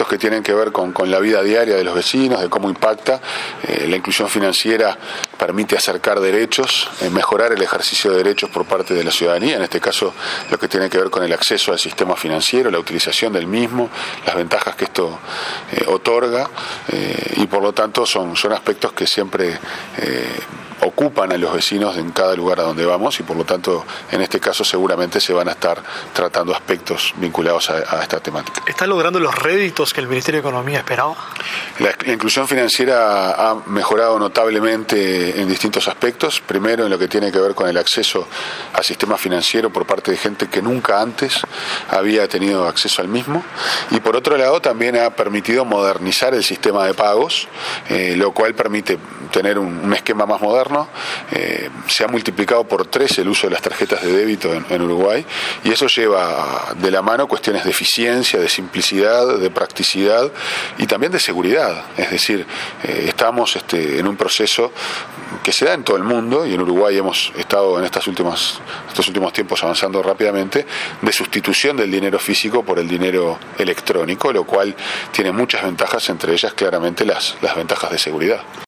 aspectos que tienen que ver con la vida diaria de los vecinos, de cómo impacta. La inclusión financiera permite acercar derechos, mejorar el ejercicio de derechos por parte de la ciudadanía, en este caso lo que tiene que ver con el acceso al sistema financiero, la utilización del mismo, las ventajas que esto otorga, y por lo tanto son aspectos que siempre ocupan a los vecinos en cada lugar a donde vamos, y por lo tanto en este caso seguramente se van a estar tratando aspectos vinculados a esta temática. ¿Está logrando los réditos que el Ministerio de Economía esperaba? La inclusión financiera ha mejorado notablemente en distintos aspectos. Primero, en lo que tiene que ver con el acceso al sistema financiero por parte de gente que nunca antes había tenido acceso al mismo, y por otro lado también ha permitido modernizar el sistema de pagos, lo cual permite tener un esquema más moderno. Se ha multiplicado por 3 el uso de las tarjetas de débito en Uruguay, y eso lleva de la mano cuestiones de eficiencia, de simplicidad, de practicidad y también de seguridad. Es decir, estamos en un proceso que se da en todo el mundo, y en Uruguay hemos estado en estos últimos tiempos avanzando rápidamente, de sustitución del dinero físico por el dinero electrónico, lo cual tiene muchas ventajas, entre ellas claramente las ventajas de seguridad.